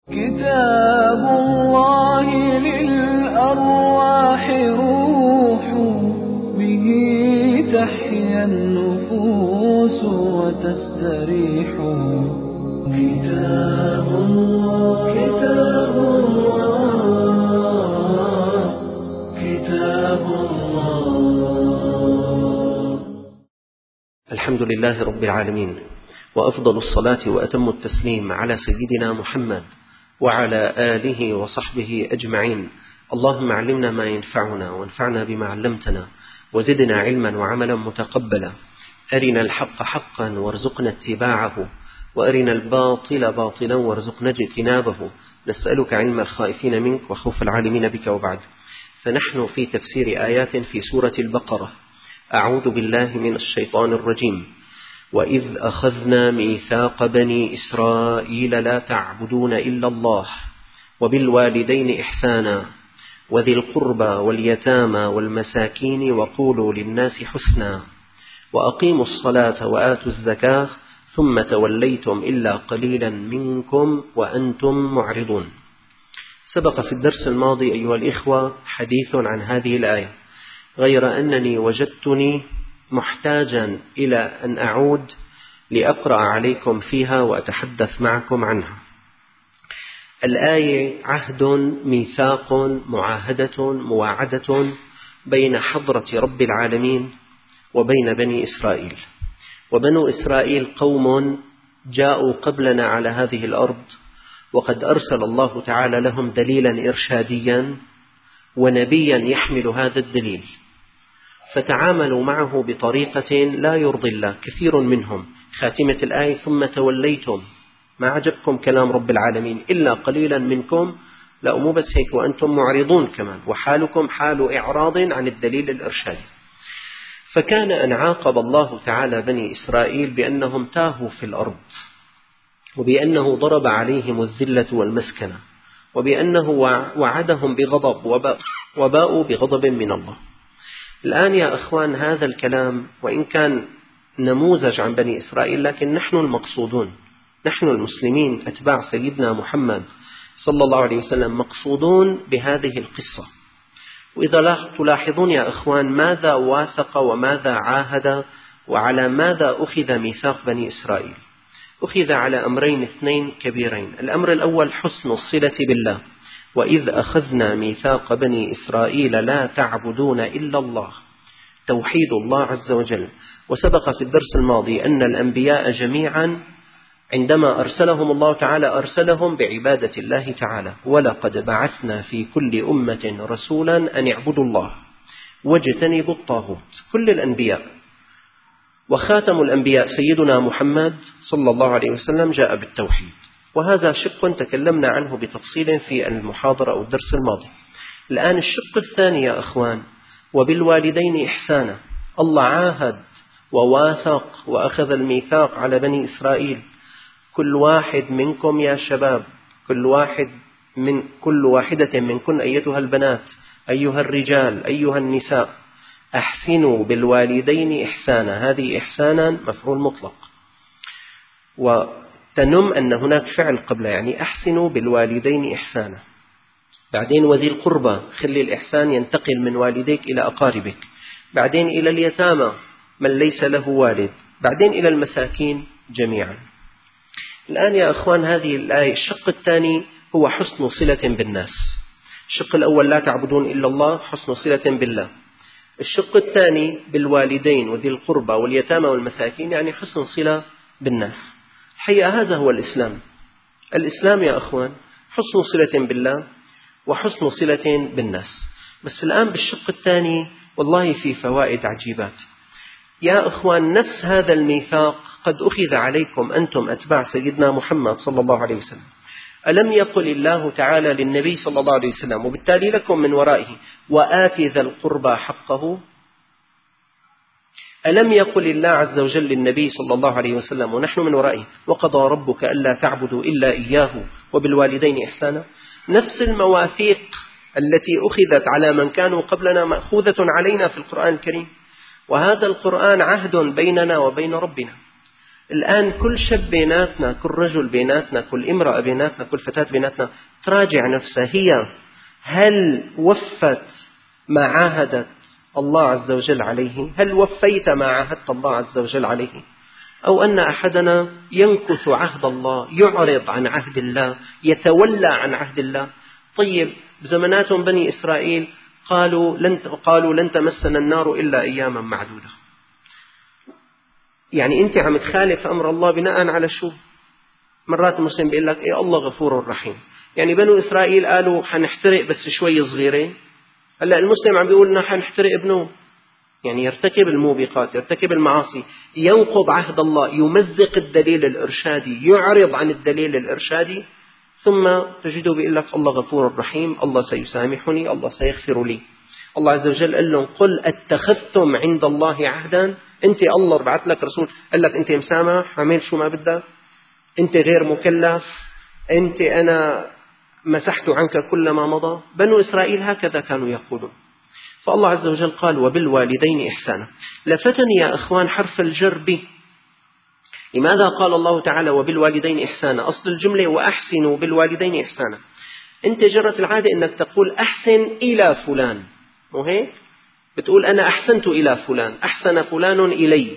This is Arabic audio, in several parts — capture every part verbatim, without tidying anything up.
كتاب الله للأرواح روح، به تحيا النفوس وتستريح. كتاب الله كتاب الله كتاب الله. الحمد لله رب العالمين، وأفضل الصلاة وأتم التسليم على سيدنا محمد وعلى آله وصحبه أجمعين. اللهم علمنا ما ينفعنا وانفعنا بما علمتنا، وزدنا علما وعملا متقبلا. أرنا الحق حقا وارزقنا اتباعه، وأرنا الباطل باطلا وارزقنا اجتنابه. نسألك علم الخائفين منك وخوف العالمين بك. وبعد، فنحن في تفسير آيات في سورة البقرة. أعوذ بالله من الشيطان الرجيم. وإذ أخذنا ميثاق بني إسرائيل لا تعبدون إلا الله وبالوالدين إحسانا وذي القربى واليتامى والمساكين وقولوا للناس حسنا وأقيموا الصلاة وآتوا الزكاة ثم توليتم إلا قليلا منكم وأنتم معرضون. سبق في الدرس الماضي أيها الإخوة حديث عن هذه الآية، غير أنني وجدتني محتاجا إلى أن أعود لأقرأ عليكم فيها وأتحدث معكم عنها. الآية عهد، ميثاق، معاهدة، مواعدة بين حضرة رب العالمين وبين بني إسرائيل. وبنو إسرائيل قوم جاءوا قبلنا على هذه الأرض، وقد أرسل الله تعالى لهم دليلا إرشاديا ونبيا يحمل هذا الدليل، فتعاملوا معه بطريقة لا يرضي الله. كثير منهم خاتمة الآية ثم توليتم، ما عجبكم كلام رب العالمين إلا قليلا منكم، لا مو بس هيك وأنتم معرضون كمان، وحالكم حال إعراض عن الدليل الإرشادي. فكان أن عاقب الله تعالى بني إسرائيل بأنهم تاهوا في الأرض، وبأنه ضرب عليهم الذلة والمسكنة، وبأنه وعدهم بغضب وباءوا بغضب من الله. الآن يا أخوان هذا الكلام وإن كان نموذج عن بني إسرائيل، لكن نحن المقصودون، نحن المسلمين أتباع سيدنا محمد صلى الله عليه وسلم مقصودون بهذه القصة. وإذا تلاحظون يا أخوان ماذا واثق وماذا عاهد وعلى ماذا أخذ ميثاق بني إسرائيل؟ أخذ على أمرين اثنين كبيرين. الأمر الأول حسن الصلة بالله، وإذ أخذنا ميثاق بني إسرائيل لا تعبدون إلا الله، توحيد الله عز وجل. وسبق في الدرس الماضي أن الأنبياء جميعا عندما أرسلهم الله تعالى أرسلهم بعبادة الله تعالى. ولقد بعثنا في كل أمة رسولا أن اعبدوا الله واجتنبوا الطاغوت، كل الأنبياء. وخاتم الأنبياء سيدنا محمد صلى الله عليه وسلم جاء بالتوحيد، وهذا شق تكلمنا عنه بتفصيل في المحاضرة أو الدرس الماضي. الآن الشق الثاني يا أخوان، وبالوالدين إحسانا. الله عاهد وواثق وأخذ الميثاق على بني إسرائيل. كل واحد منكم يا شباب، كل واحد من كل واحدة منكن أيتها البنات، أيها الرجال، أيها النساء، أحسنوا بالوالدين إحسانا. هذه إحسانا مفعول مطلق، وتنم أن هناك فعل قبل، يعني أحسنوا بالوالدين إحسانا. بعدين وذي القربى، خلي الإحسان ينتقل من والديك إلى أقاربك. بعدين إلى اليتامى من ليس له والد. بعدين إلى المساكين جميعا. الآن يا أخوان هذه الآية الشق الثاني هو حسن صلة بالناس. الشق الأول لا تعبدون إلا الله، حسن صلة بالله. الشق الثاني بالوالدين وذي القربى واليتامى والمساكين، يعني حسن صلة بالناس. الحقيقة هذا هو الإسلام. الإسلام يا أخوان حسن صلة بالله وحسن صلة بالناس. بس الآن بالشق الثاني والله في فوائد عجيبات يا أخوان. نفس هذا الميثاق قد أخذ عليكم أنتم أتباع سيدنا محمد صلى الله عليه وسلم. ألم يقل الله تعالى للنبي صلى الله عليه وسلم وبالتالي لكم من ورائه وآت ذا القربى حقه؟ ألم يقل الله عز وجل للنبي صلى الله عليه وسلم ونحن من ورائه وقضى ربك ألا تعبدوا إلا إياه وبالوالدين إحسانا؟ نفس المواثيق التي أخذت على من كانوا قبلنا مأخوذة علينا في القرآن الكريم. وهذا القرآن عهد بيننا وبين ربنا. الآن كل شاب بيناتنا، كل رجل بيناتنا، كل امرأة بيناتنا، كل فتاة بيناتنا تراجع نفسها، هي هل وفت ما عاهدت الله عز وجل عليه؟ هل وفيت ما عاهدت الله عز وجل عليه؟ أو أن أحدنا ينكث عهد الله، يعرض عن عهد الله، يتولى عن عهد الله؟ طيب بزمناتهم بني إسرائيل قالوا لن, قالوا لن تمسنا النار إلا أياما معدودة. يعني أنت عم تخالف أمر الله بناء على شو؟ مرات المسلم بيقول لك إيه الله غفور رحيم. يعني بنو إسرائيل قالوا حنحترق بس شوي صغيرين، هلا المسلم عم بيقول لنا حنحترق ابنه. يعني يرتكب الموبقات، يرتكب المعاصي، ينقض عهد الله، يمزق الدليل الإرشادي، يعرض عن الدليل الإرشادي، ثم تجده بيقول لك الله غفور رحيم، الله سيسامحني، الله سيغفر لي. الله عز وجل قال لهم قل أتخذتم عند الله عهدا؟ أنت الله بعث لك رسول قال لك أنت مسامح، عمل شو ما بدك، أنت غير مكلف، أنت أنا مسحت عنك كل ما مضى. بنو إسرائيل هكذا كانوا يقولون. فالله عز وجل قال وبالوالدين إحسانا. لفتني يا أخوان حرف الجر به. لماذا قال الله تعالى وبالوالدين إحسانا؟ أصل الجملة وأحسنوا بالوالدين إحسانا. أنت جرت العادة أنك تقول أحسن إلى فلان، مو هيك؟ بتقول أنا أحسنت إلى فلان، أحسن فلان إلي.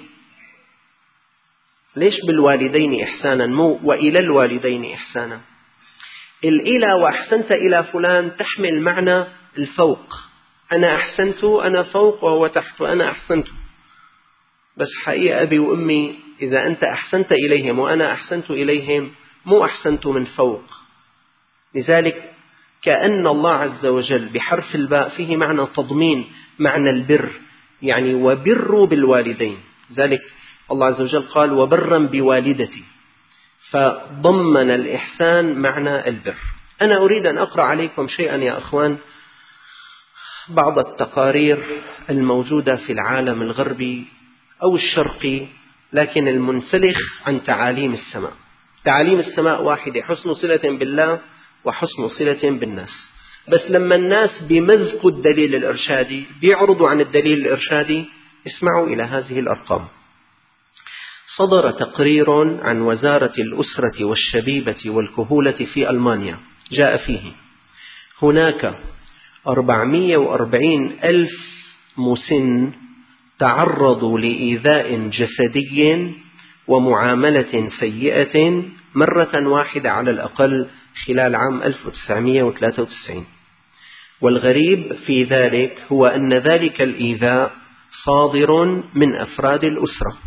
ليش بالوالدين إحسانا مو وإلى الوالدين إحسانا؟ الإلى وأحسنت إلى فلان تحمل معنى الفوق، أنا أحسنت، أنا فوق وهو تحت، وأنا أحسنت. بس حقيقة أبي وأمي إذا أنت أحسنت إليهم وأنا أحسنت إليهم مو أحسنت من فوق. لذلك كأن الله عز وجل بحرف الباء فيه معنى تضمين، معنى البر، يعني وبروا بالوالدين. ذلك الله عز وجل قال وبرا بوالدتي، فضمن الإحسان معنى البر. أنا أريد أن أقرأ عليكم شيئا يا أخوان، بعض التقارير الموجودة في العالم الغربي أو الشرقي، لكن المنسلخ عن تعاليم السماء. تعاليم السماء واحدة، حسن صلة بالله وحسن صلة بالناس. بس لما الناس بمزقوا الدليل الإرشادي، بيعرضوا عن الدليل الإرشادي، اسمعوا إلى هذه الأرقام. صدر تقرير عن وزارة الأسرة والشبيبة والكهولة في ألمانيا، جاء فيه هناك أربعمائة وأربعين ألف مسن تعرضوا لإيذاء جسدي ومعاملة سيئة مرة واحدة على الأقل خلال عام ألف وتسعمائة وثلاثة وتسعين. والغريب في ذلك هو أن ذلك الإيذاء صادر من أفراد الأسرة.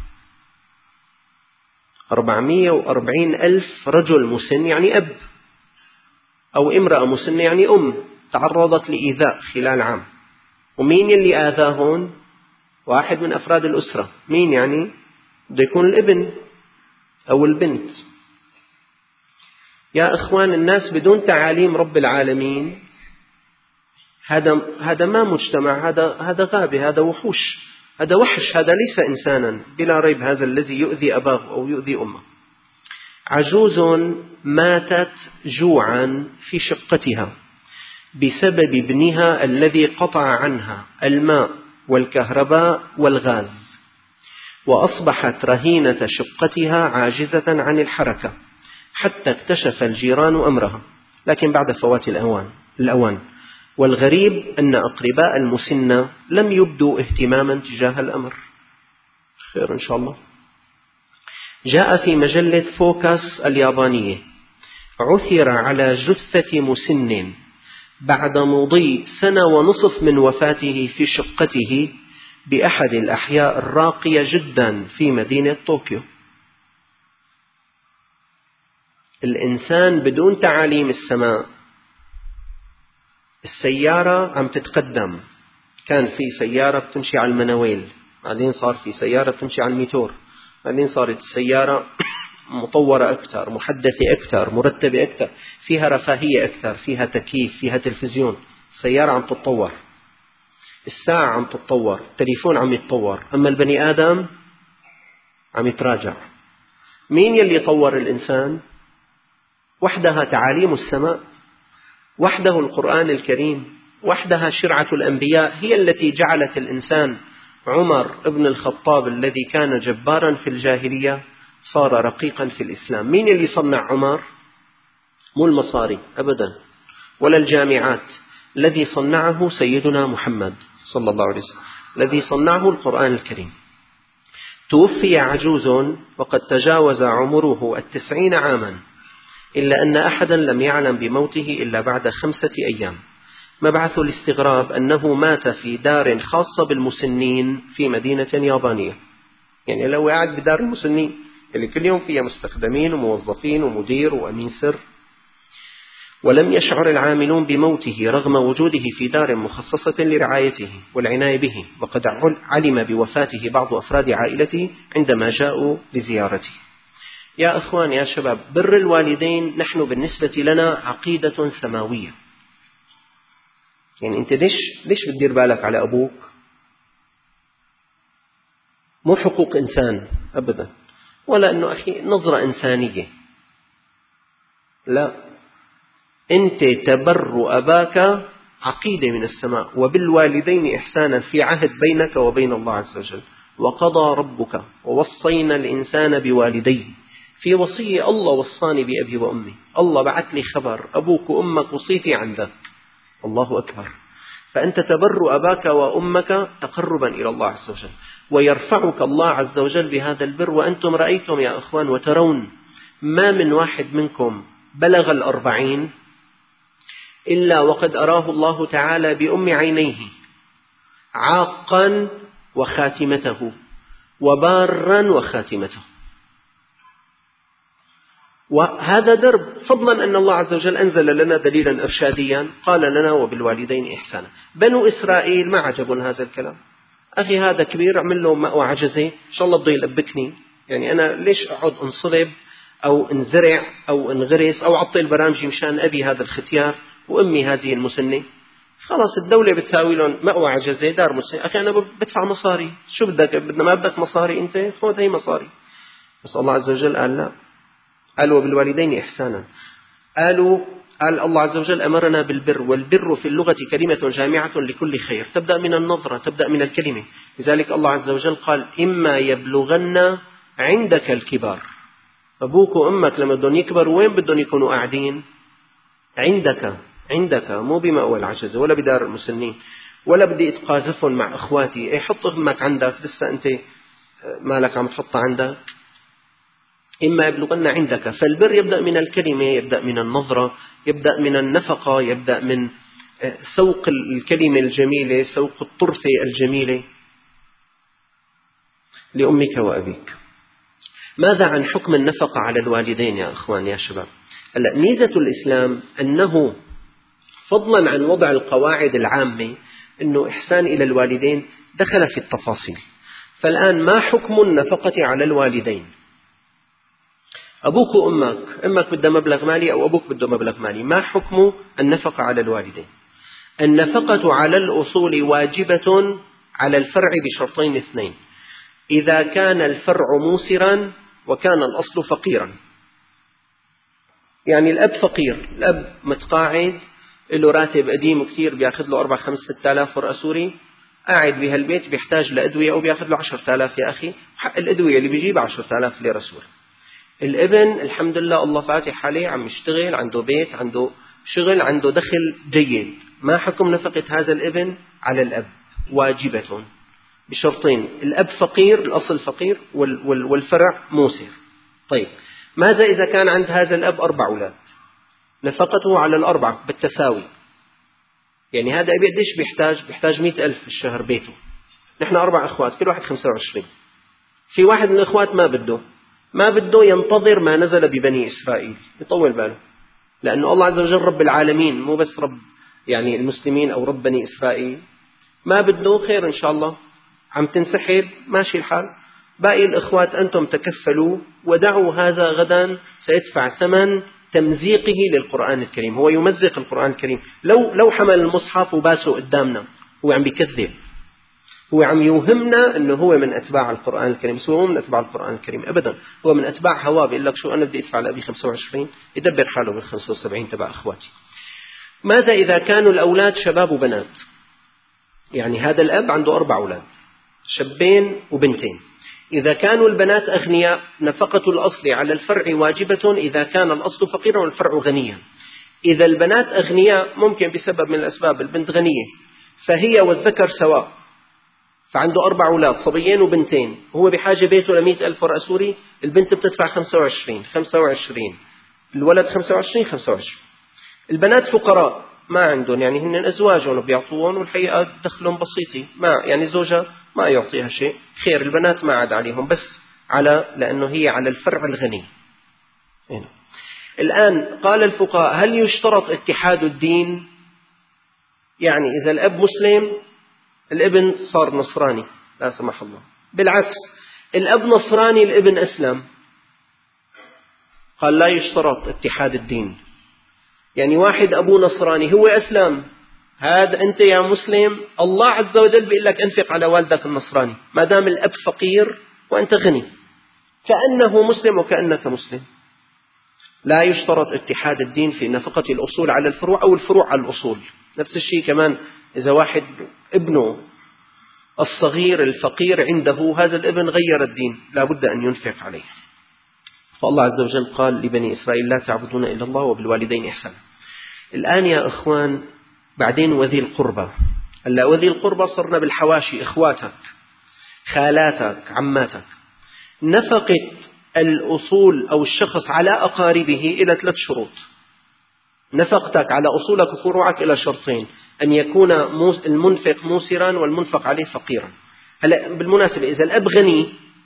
أربعمائة وأربعين ألف رجل مسن يعني أب، أو امرأة مسنة يعني أم، تعرضت لإيذاء خلال عام. ومين يلي آذاهن؟ واحد من أفراد الأسرة. مين يعني؟ بده يكون الابن أو البنت. يا إخوان الناس بدون تعاليم رب العالمين، هذا هذا ما مجتمع، هذا هذا غابة، هذا وحوش، هذا وحش، هذا ليس إنسانا بلا ريب. هذا الذي يؤذي أباه أو يؤذي أمه. عجوز ماتت جوعا في شقتها بسبب ابنها الذي قطع عنها الماء والكهرباء والغاز، وأصبحت رهينة شقتها عاجزة عن الحركة حتى اكتشف الجيران أمرها، لكن بعد فوات الأوان الأوان والغريب أن أقرباء المسنة لم يبدوا اهتماما تجاه الأمر. خير إن شاء الله. جاء في مجلة فوكس اليابانية عثر على جثة مسن بعد مضي سنة ونصف من وفاته في شقته بأحد الأحياء الراقية جدا في مدينة طوكيو. الإنسان بدون تعاليم السماء، السيارة عم تتقدم، كان في سيارة بتمشي على المنويل، بعدين صار في سيارة بتمشي على الميتور، بعدين صارت السيارة مطورة أكثر، محدثة أكثر، مرتبة أكثر، فيها رفاهية أكثر، فيها تكييف، فيها تلفزيون. السيارة عم تتطور، الساعة عم تتطور، التليفون عم يتطور، أما البني آدم عم يتراجع. مين يلي طور الإنسان؟ وحدها تعاليم السماء، وحده القرآن الكريم، وحدها شرعة الأنبياء هي التي جعلت الإنسان. عمر ابن الخطاب الذي كان جبارا في الجاهلية صار رقيقا في الإسلام. مين اللي صنع عمر؟ مو المصاري أبدا ولا الجامعات، الذي صنعه سيدنا محمد صلى الله عليه وسلم، الذي صنعه القرآن الكريم. توفي عجوز وقد تجاوز عمره التسعين عاما، إلا أن أحدا لم يعلم بموته إلا بعد خمسة أيام. مبعث الاستغراب أنه مات في دار خاصة بالمسنين في مدينة يابانية. يعني لو قاعد بدار المسنين اللي كل يوم فيها مستخدمين وموظفين ومدير وأمين سر. ولم يشعر العاملون بموته رغم وجوده في دار مخصصة لرعايته والعناية به، وقد علم بوفاته بعض أفراد عائلته عندما جاءوا لزيارته. يا أخوان يا شباب، بر الوالدين نحن بالنسبة لنا عقيدة سماوية. يعني أنت ليش ليش بتدير بالك على أبوك؟ مو حقوق إنسان أبدا، ولا أنه أخي نظرة إنسانية، لا، أنت تبر أباك عقيدة من السماء. وبالوالدين إحسانا في عهد بينك وبين الله عز وجل. وقضى ربك ووصينا الإنسان بوالديه، في وصية الله وصاني بأبي وأمي. الله بعث لي خبر أبوك وأمك وصيتي عندك. الله أكبر. فأنت تبر أباك وأمك تقربا إلى الله عز وجل، ويرفعك الله عز وجل بهذا البر. وأنتم رأيتم يا أخوان وترون ما من واحد منكم بلغ الأربعين إلا وقد أراه الله تعالى بأم عينيه عاقا وخاتمته وبارا وخاتمته. وهذا درب، فضلا أن الله عز وجل أنزل لنا دليلا إرشاديا قال لنا وبالوالدين إحسانا. بنو إسرائيل ما عجبون هذا الكلام. أخي هذا كبير، أعمل له مأوى عجزة إن شاء الله بده يلبكني. يعني أنا ليش أقعد انصلب أو انزرع أو انغرس أو أعطي البرامج مشان أبي هذا الختيار وأمي هذه المسنة؟ خلاص الدولة بتساوي لهم مأوى عجزة دار مسنة. أخي أنا بدفع مصاري، شو بدك؟ بدنا ما بدك مصاري أنت خذ هي مصاري. بس الله عز وجل قال لا، قالوا وبالوالدين إحسانا. قالوا قال الله عز وجل أمرنا بالبر، والبر في اللغة كلمة جامعة لكل خير، تبدأ من النظرة، تبدأ من الكلمة. لذلك الله عز وجل قال إما يبلغن عندك الكبار. أبوك وأمك لما بدهم يكبروا وين بدهم يكونوا قاعدين؟ عندك، عندك، مو بمأوى العجزة ولا بدار المسنين، ولا بدي أتقاذفهم مع أخواتي. أي حط أمك عندك، لسه أنت مالك عم تحطها عندك. إما يبلغن عندك. فالبر يبدأ من الكلمة، يبدأ من النظرة، يبدأ من النفقة، يبدأ من سوق الكلمة الجميلة، سوق الطرفة الجميلة لأمك وأبيك. ماذا عن حكم النفقة على الوالدين يا أخوان يا شباب؟ هلا ميزة الإسلام أنه فضلا عن وضع القواعد العامة أنه إحسان إلى الوالدين دخل في التفاصيل. فالآن ما حكم النفقة على الوالدين؟ أبوك وأمك، أمك بدها مبلغ مالي أو أبوك بده مبلغ مالي، ما حكم النفقة على الوالدين؟ النفقة على الأصول واجبة على الفرع بشرطين اثنين: إذا كان الفرع موسرا وكان الأصل فقيرا. يعني الأب فقير، الأب متقاعد له راتب قديم كثير بياخذ له أربع خمس ستة آلاف ورقة سوري، قاعد بهالبيت بيحتاج لأدوية أو بياخذ له عشرة آلاف. يا أخي حق الأدوية اللي بيجيب عشرة آلاف ليرة سوري. الابن الحمد لله الله فاتح عليه، عم يشتغل، عنده بيت، عنده شغل، عنده دخل جيد. ما حكم نفقة هذا الابن على الأب؟ واجبة بشرطين: الأب فقير، الأصل فقير، والفرع موسر. طيب ماذا إذا كان عند هذا الأب أربع أولاد؟ نفقته على الأربعة بالتساوي. يعني هذا أبي قديش بيحتاج؟ بيحتاج مئة ألف في الشهر بيته. نحن أربع أخوات كل واحد خمسة وعشرين. في واحد من الأخوات ما بده ما بده ينتظر ما نزل ببني إسرائيل، يطول باله، لأنه الله عز وجل رب العالمين، مو بس رب يعني المسلمين أو رب بني إسرائيل. ما بده، خير إن شاء الله، عم تنسحب ماشي الحال. باقي الإخوات أنتم تكفلوا ودعوا هذا غدا سيدفع ثمن تمزيقه للقرآن الكريم. هو يمزق القرآن الكريم. لو لو حمل المصحف وباسه قدامنا هو عم بيكذب، هو عم يوهمنا أنه هو من أتباع القرآن الكريم، بس هو من أتباع القرآن الكريم أبدا. هو من أتباع هواه، بيقول لك شو أنا بدي أدفع لأبي خمسة وعشرين، يدبر حاله بال خمسة وسبعين تبع أخواتي. ماذا إذا كانوا الأولاد شباب وبنات؟ يعني هذا الأب عنده أربع أولاد، شابين وبنتين. إذا كانوا البنات أغنياء نفقة الأصل على الفرع واجبة إذا كان الأصل فقيرا والفرع غنيا. إذا البنات أغنياء ممكن بسبب من الأسباب البنت غنية فهي والذكر سواء، فعنده أربع أولاد صبيين وبنتين، هو بحاجة بيته لمئة ألف ورقة سوري، البنت بتدفع خمسة وعشرين خمسة وعشرين، الولد خمسة وعشرين خمسة وعشرين. البنات فقراء ما عندهم، يعني هن أزواجهم بيعطوهم والحقيقة دخلهم بسيطي، ما يعني زوجها ما يعطيها شيء، خير البنات ما عاد عليهم، بس على لأنه هي على الفرع الغني. هنا. الآن قال الفقهاء هل يشترط اتحاد الدين؟ يعني إذا الأب مسلم الابن صار نصراني لا سمح الله، بالعكس الأب نصراني الابن أسلم، قال لا يشترط اتحاد الدين. يعني واحد أبوه نصراني هو أسلم، هذا أنت يا مسلم الله عز وجل بيقول لك أنفق على والدك النصراني ما دام الأب فقير وأنت غني، كأنه مسلم وكأنك مسلم. لا يشترط اتحاد الدين في نفقة الأصول على الفروع أو الفروع على الأصول. نفس الشيء كمان إذا واحد ابنه الصغير الفقير عنده هذا الابن غير الدين لا بد أن ينفق عليه. فالله عز وجل قال لبني إسرائيل لا تعبدون إلا الله وبالوالدين إحسانا. الآن يا إخوان بعدين وذي القربى، هلا وذي القربى صرنا بالحواشي، إخواتك خالاتك عماتك. نفقة الأصول أو الشخص على أقاربه إلى ثلاث شروط. نفقتك على أصولك وفروعك إلى شرطين، أن يكون المنفق موسرا والمنفق عليه فقيرا. هلا بالمناسبة إذا الأب غني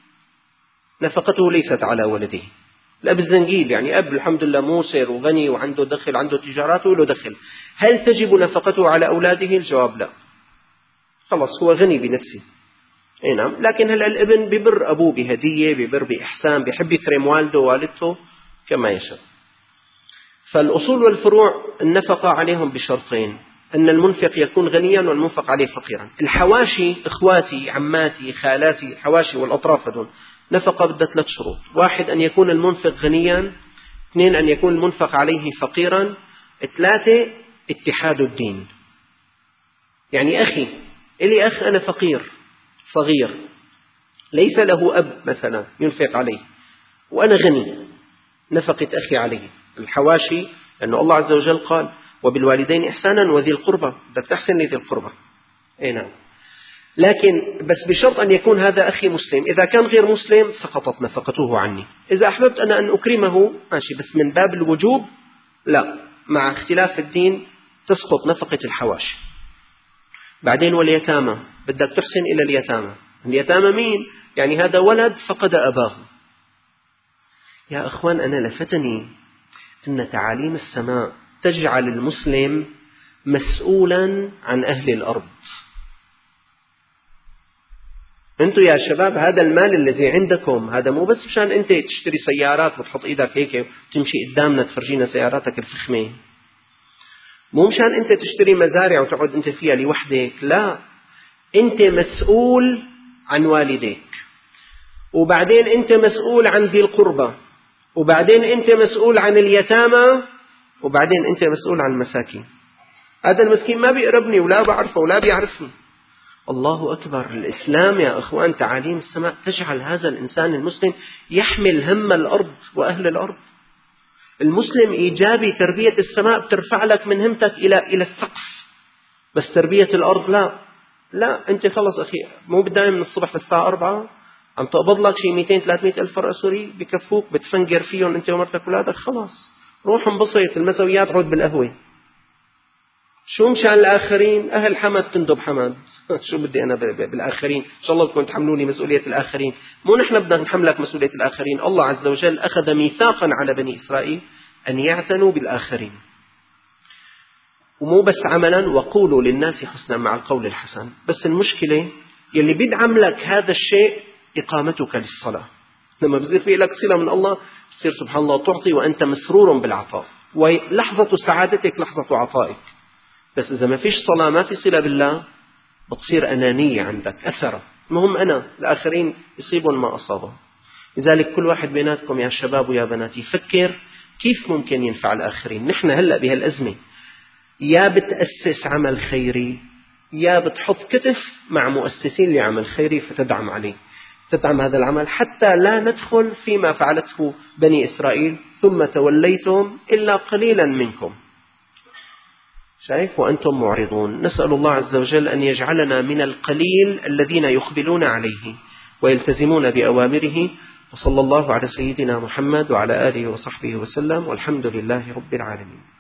نفقته ليست على ولده، الأب الزنجيل يعني أب الحمد لله موسر وغني وعنده دخل عنده تجارات وله دخل، هل تجب نفقته على أولاده؟ الجواب لا، خلص هو غني بنفسه. اي نعم، لكن هلا الابن ببر أبوه بهدية، ببر بإحسان، بيحب يكرم والده ووالدته كما يشاء. فالأصول والفروع النفقة عليهم بشرطين، أن المنفق يكون غنيا والمنفق عليه فقيرا. الحواشي إخواتي عماتي خالاتي الحواشي والأطراف دول نفقة بدها ثلاث شروط، واحد أن يكون المنفق غنيا، اثنين أن يكون المنفق عليه فقيرا، ثلاثة اتحاد الدين. يعني أخي إلي أخ أنا فقير صغير ليس له أب مثلا ينفق عليه وأنا غني، نفقة أخي عليه. الحواشي لأنه الله عز وجل قال وبالوالدين إحسانا وذي القربى، بدك تحسن لذي القربى. أي نعم، لكن بس بشرط أن يكون هذا أخي مسلم، إذا كان غير مسلم سقطت نفقته عني. إذا أحببت أنا أن أكرمه ماشي، بس من باب الوجوب لا، مع اختلاف الدين تسقط نفقة الحواشي. بعدين واليتامى بدك تحسن إلى اليتامى. اليتامى مين؟ يعني هذا ولد فقد أباه. يا أخوان أنا لفتني أن تعاليم السماء تجعل المسلم مسؤولا عن أهل الأرض. أنتوا يا شباب هذا المال الذي عندكم هذا مو بس مشان أنت تشتري سيارات وتحط إيدك هيك وتمشي قدامنا تفرجينا سياراتك الفخمة، مو مشان أنت تشتري مزارع وتقعد أنت فيها لوحدك، لا، أنت مسؤول عن والديك، وبعدين أنت مسؤول عن ذي القربى، وبعدين أنت مسؤول عن اليتامى، وبعدين أنت مسؤول عن المساكين. هذا المسكين ما بيقربني ولا بعرفه ولا بيعرفني. الله أكبر. الإسلام يا أخوان تعاليم السماء تجعل هذا الإنسان المسلم يحمل هم الأرض وأهل الأرض. المسلم إيجابي، تربية السماء بترفع لك من همتك إلى إلى السقف، بس تربية الأرض لا لا. أنت خلص أخي مو بدايم من الصبح للساعة أربعة عم تقبض لك شيء مئتين ثلاثمئة ألف فرق سوري بكفوك، بتفنجر فيهم أنت ومرتك وولادك، خلاص روح انبسط، المسويات عود بالقهوة. شو مشان الآخرين؟ أهل حمد تندب حمد شو بدي أنا بالآخرين؟ إن شاء الله تكون تحملوني مسؤولية الآخرين. مو نحن بدنا نحملك مسؤولية الآخرين. الله عز وجل أخذ ميثاقا على بني إسرائيل أن يعتنوا بالآخرين، ومو بس عملا وقولوا للناس حسنا مع القول الحسن. بس المشكلة يلي بيدعم لك هذا الشيء إقامتك للصلاة. لما بصير في لك صلة من الله بصير سبحان الله تعطي وأنت مسرور بالعطاء، ولحظة سعادتك لحظة عطائك. بس إذا ما فيش صلاة ما في صلة بالله بتصير أنانية عندك، أثرة، المهم أنا الآخرين يصيبون ما أصابهم. لذلك كل واحد بيناتكم يا شباب ويا بنات يفكر كيف ممكن ينفع الآخرين. نحن هلأ بهالأزمة يا بتأسس عمل خيري يا بتحط كتف مع مؤسسين لعمل خيري فتدعم عليه. تدعم هذا العمل حتى لا ندخل فيما فعلته بني إسرائيل ثم توليتم إلا قليلا منكم. شايف؟ وأنتم معرضون. نسأل الله عز وجل أن يجعلنا من القليل الذين يقبلون عليه ويلتزمون بأوامره. وصلى الله على سيدنا محمد وعلى آله وصحبه وسلم، والحمد لله رب العالمين.